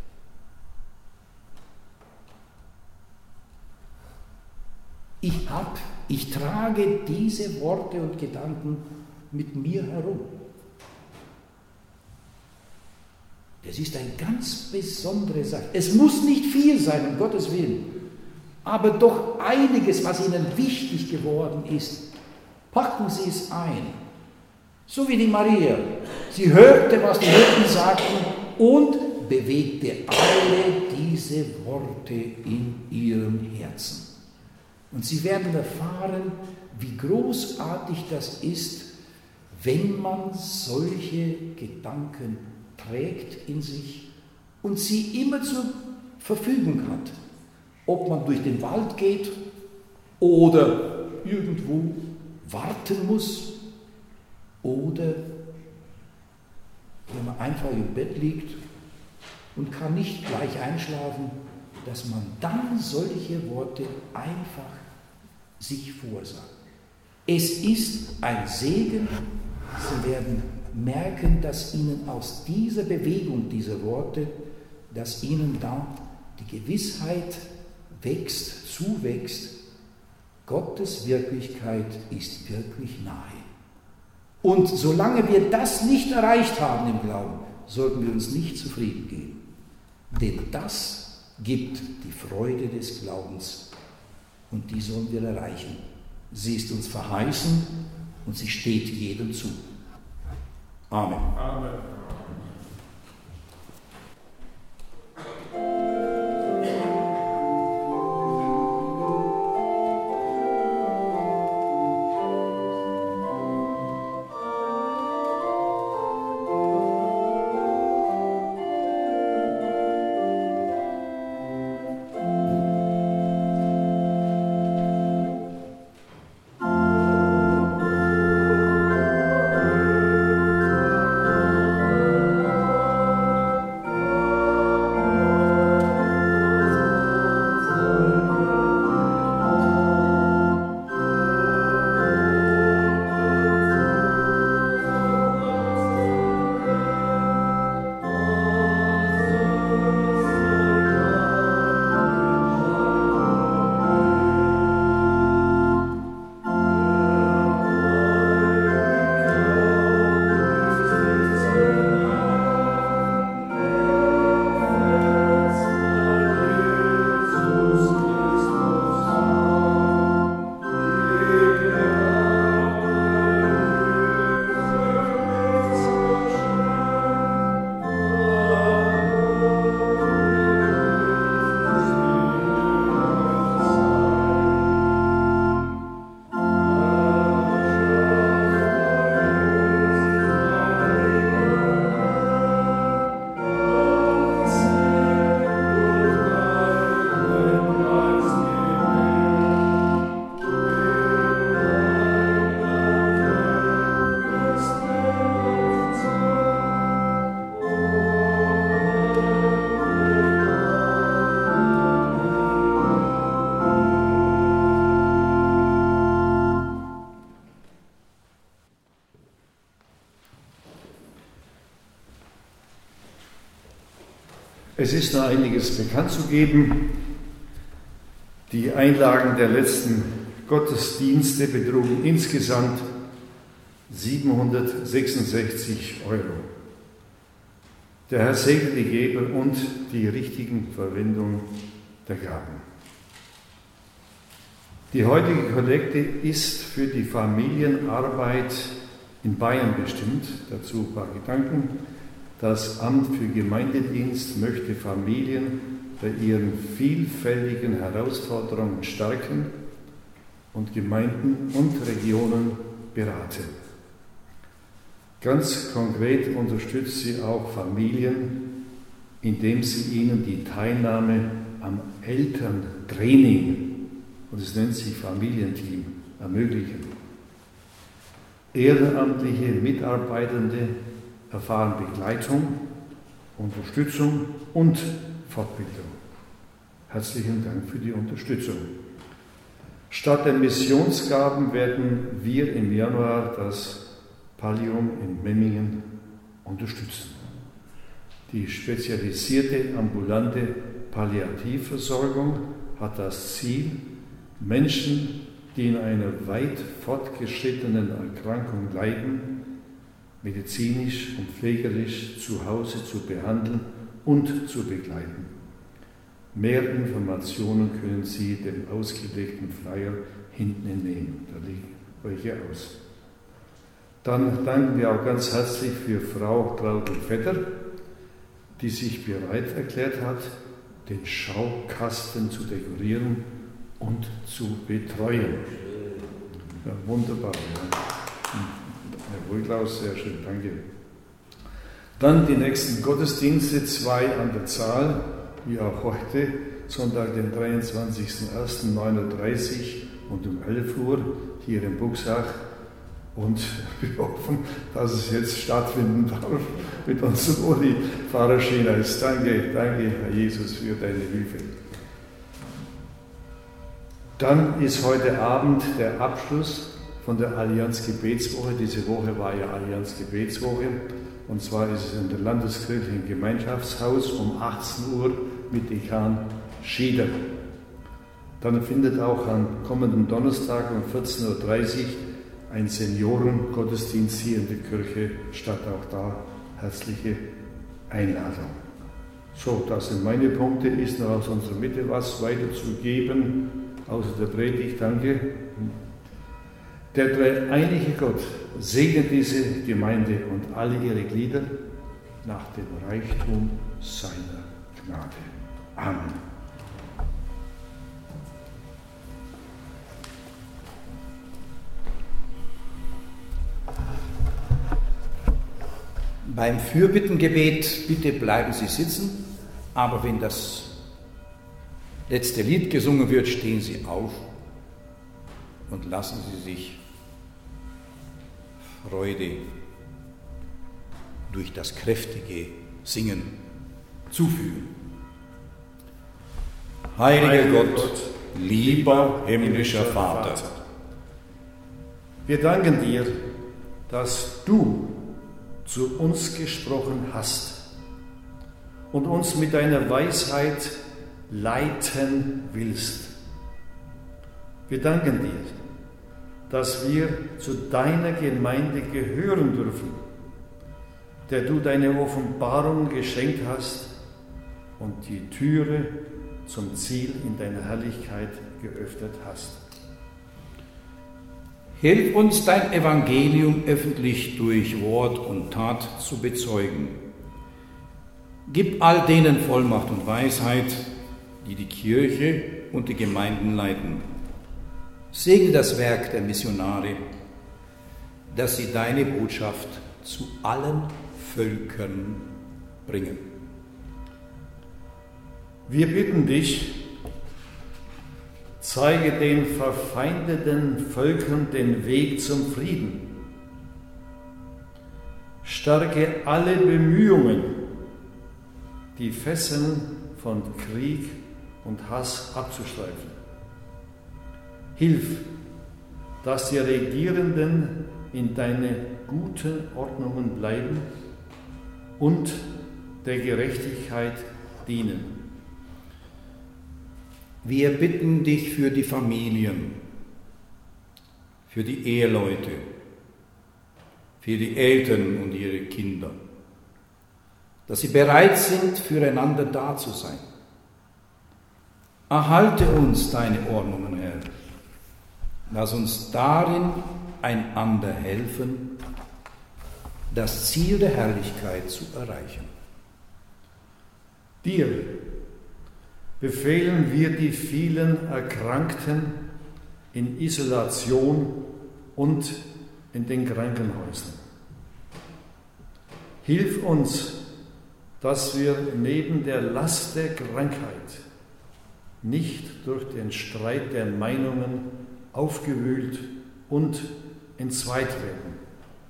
Ich, hab, ich trage diese Worte und Gedanken mit mir herum. Das ist eine ganz besondere Sache. Es muss nicht viel sein, um Gottes Willen, aber doch einiges, was Ihnen wichtig geworden ist. Packen Sie es ein. So wie die Maria. Sie hörte, was die Hirten sagten und bewegte alle diese Worte in ihrem Herzen. Und Sie werden erfahren, wie großartig das ist, wenn man solche Gedanken trägt in sich und sie immer zur Verfügung hat. Ob man durch den Wald geht oder irgendwo warten muss oder wenn man einfach im Bett liegt und kann nicht gleich einschlafen, dass man dann solche Worte einfach sich vorsagt. Es ist ein Segen. Sie werden merken, dass Ihnen aus dieser Bewegung dieser Worte, dass Ihnen da die Gewissheit wächst, zuwächst, Gottes Wirklichkeit ist wirklich nahe. Und solange wir das nicht erreicht haben im Glauben, sollten wir uns nicht zufrieden geben. Denn das gibt die Freude des Glaubens und die sollen wir erreichen. Sie ist uns verheißen und sie steht jedem zu. Amen. Amen. Es ist noch einiges bekannt zu geben. Die Einlagen der letzten Gottesdienste betrugen insgesamt siebenhundertsechsundsechzig Euro. Der Herr segne die Geber und die richtigen Verwendung der Gaben. Die heutige Kollekte ist für die Familienarbeit in Bayern bestimmt. Dazu ein paar Gedanken. Das Amt für Gemeindedienst möchte Familien bei ihren vielfältigen Herausforderungen stärken und Gemeinden und Regionen beraten. Ganz konkret unterstützt sie auch Familien, indem sie ihnen die Teilnahme am Elterntraining, und es nennt sich Familienteam, ermöglichen. Ehrenamtliche Mitarbeitende erfahren Begleitung, Unterstützung und Fortbildung. Herzlichen Dank für die Unterstützung. Statt der Missionsgaben werden wir im Januar das Pallium in Memmingen unterstützen. Die spezialisierte ambulante Palliativversorgung hat das Ziel, Menschen, die in einer weit fortgeschrittenen Erkrankung leiden, medizinisch und pflegerisch zu Hause zu behandeln und zu begleiten. Mehr Informationen können Sie dem ausgelegten Flyer hinten entnehmen. Da liegt welche aus. Dann danken wir auch ganz herzlich für Frau Traudl Vetter, die sich bereit erklärt hat, den Schaukasten zu dekorieren und zu betreuen. Ja, wunderbar. Ja. Herr Wohlklaus, sehr schön, danke. Dann die nächsten Gottesdienste, zwei an der Zahl, wie auch heute, Sonntag, den dreiundzwanzigsten ersten neun Uhr dreißig und um elf Uhr hier in Buxach. Und wir hoffen, dass es jetzt stattfinden darf mit unserem Uli Pfarrer Schieneis. Danke, danke, Herr Jesus, für deine Hilfe. Dann ist heute Abend der Abschluss von der Allianz Gebetswoche. Diese Woche war ja Allianz Gebetswoche. Und zwar ist es in der Landeskirchlichen Gemeinschaftshaus um achtzehn Uhr mit Dekan Schieder. Dann findet auch am kommenden Donnerstag um vierzehn Uhr dreißig ein Seniorengottesdienst hier in der Kirche statt. Auch da herzliche Einladung. So, das sind meine Punkte. Ist noch aus unserer Mitte was weiterzugeben, außer der Predigt? Danke. Der dreieinige Gott segne diese Gemeinde und alle ihre Glieder nach dem Reichtum seiner Gnade. Amen. Beim Fürbittengebet, bitte bleiben Sie sitzen, aber wenn das letzte Lied gesungen wird, stehen Sie auf und lassen Sie sich Freude durch das kräftige Singen zufügen. Heiliger, Heiliger Gott, Gott, lieber himmlischer Vater, wir danken dir, dass du zu uns gesprochen hast und uns mit deiner Weisheit leiten willst. Wir danken dir, dass wir zu deiner Gemeinde gehören dürfen, der du deine Offenbarung geschenkt hast und die Türe zum Ziel in deiner Herrlichkeit geöffnet hast. Hilf uns, dein Evangelium öffentlich durch Wort und Tat zu bezeugen. Gib all denen Vollmacht und Weisheit, die die Kirche und die Gemeinden leiten. Segne das Werk der Missionare, dass sie deine Botschaft zu allen Völkern bringen. Wir bitten dich, zeige den verfeindeten Völkern den Weg zum Frieden. Stärke alle Bemühungen, die Fesseln von Krieg und Hass abzuschleifen. Hilf, dass die Regierenden in deine guten Ordnungen bleiben und der Gerechtigkeit dienen. Wir bitten dich für die Familien, für die Eheleute, für die Eltern und ihre Kinder, dass sie bereit sind, füreinander da zu sein. Erhalte uns deine Ordnungen, Herr. Lass uns darin einander helfen, das Ziel der Herrlichkeit zu erreichen. Dir befehlen wir die vielen Erkrankten in Isolation und in den Krankenhäusern. Hilf uns, dass wir neben der Last der Krankheit nicht durch den Streit der Meinungen aufgewühlt und entzweit werden.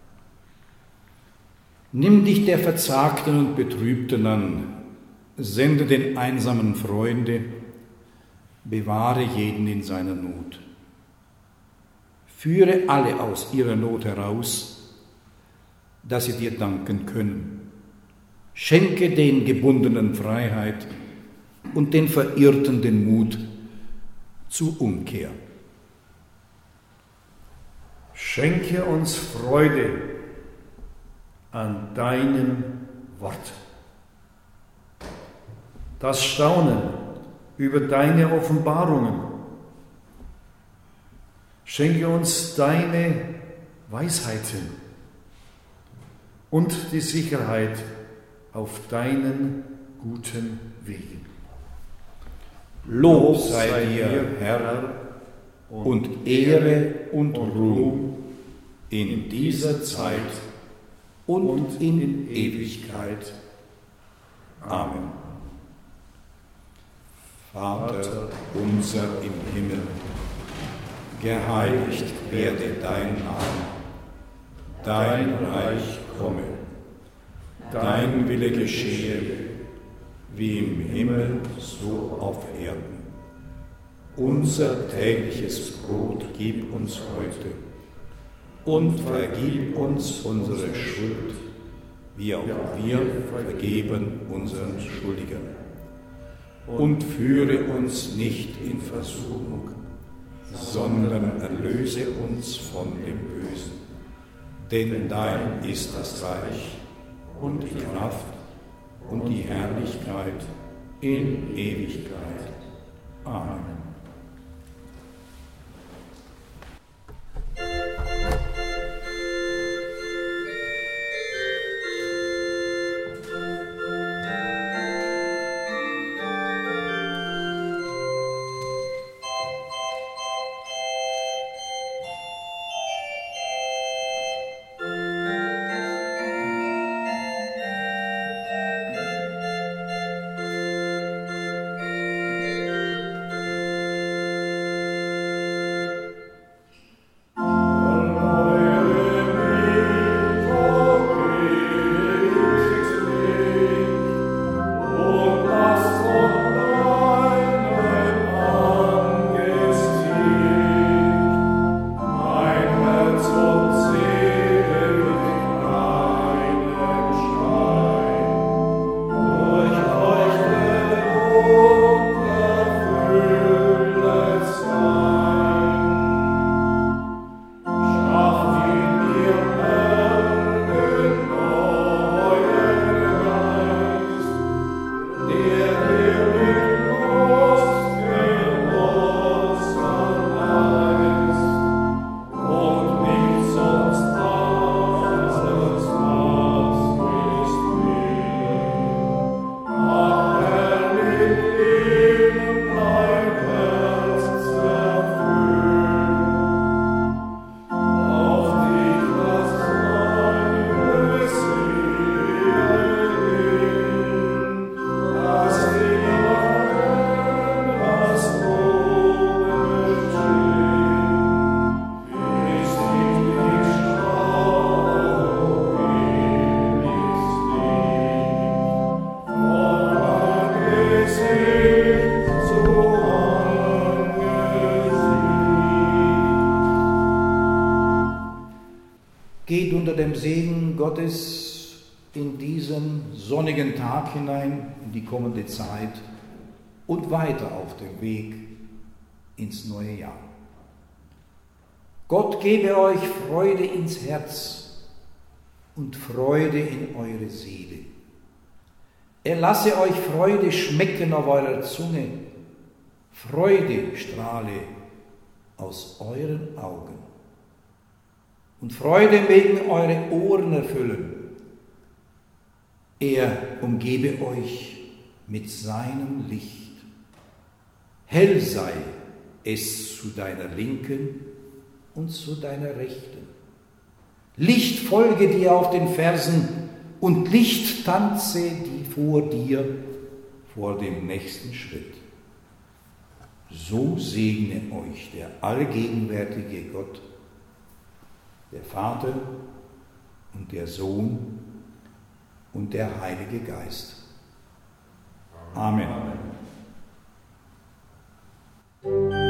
Nimm dich der Verzagten und Betrübten an, sende den einsamen Freunde, bewahre jeden in seiner Not. Führe alle aus ihrer Not heraus, dass sie dir danken können. Schenke den Gebundenen Freiheit und den Verirrten den Mut zur Umkehr. Schenke uns Freude an deinem Wort. Das Staunen über deine Offenbarungen. Schenke uns deine Weisheiten und die Sicherheit auf deinen guten Wegen. Lob sei dir, Herr, und Ehre und Ruhm in dieser Zeit und in Ewigkeit. Amen. Vater unser im Himmel, geheiligt werde dein Name, dein Reich komme, dein Wille geschehe, wie im Himmel, so auf Erden. Unser tägliches Brot gib uns heute und vergib uns unsere Schuld, wie auch wir vergeben unseren Schuldigern. Und führe uns nicht in Versuchung, sondern erlöse uns von dem Bösen. Denn dein ist das Reich und die Kraft und die Herrlichkeit in Ewigkeit. Amen. Geht unter dem Segen Gottes in diesen sonnigen Tag hinein, in die kommende Zeit und weiter auf dem Weg ins neue Jahr. Gott gebe euch Freude ins Herz und Freude in eure Seele. Er lasse euch Freude schmecken auf eurer Zunge, Freude strahle aus euren Augen. Und Freude mögen eure Ohren erfüllen. Er umgebe euch mit seinem Licht. Hell sei es zu deiner Linken und zu deiner Rechten. Licht folge dir auf den Fersen und Licht tanze die vor dir vor dem nächsten Schritt. So segne euch der allgegenwärtige Gott, der Vater und der Sohn und der Heilige Geist. Amen. Amen.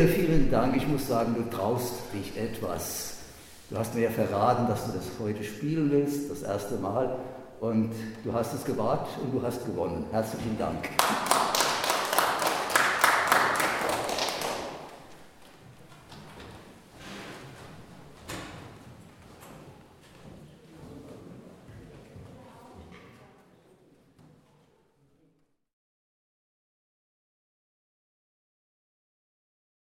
Michael, vielen Dank. Ich muss sagen, du traust dich etwas. Du hast mir ja verraten, dass du das heute spielen willst, das erste Mal. Und du hast es gewagt und du hast gewonnen. Herzlichen Dank.